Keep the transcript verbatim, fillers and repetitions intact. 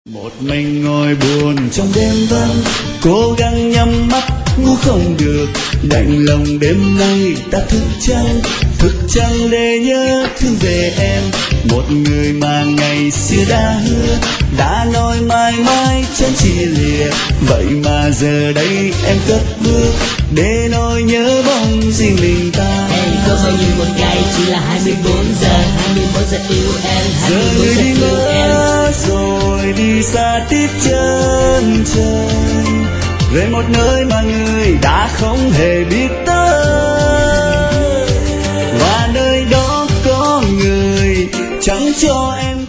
Một mình ngồi buồn trong đêm vắng, cố gắng nhắm mắt ngủ không được, đành lòng đêm nay ta thức trắng, thức trắng để nhớ thương về em. Một người mà ngày xưa đã hứa, đã nói mãi mãi chẳng chia lìa, vậy mà giờ đây em cất bước để nỗi nhớ bóng riêng mình ta. Em có bao nhiêu một ngày chỉ là hai mươi bốn giờ, hai mươi bốn giờ yêu em, hai mươi bốn giờ yêu em. Rồi đi xa tít chân trời, về một nơi mà người đã không hề biết tới, và nơi đó có người chẳng cho em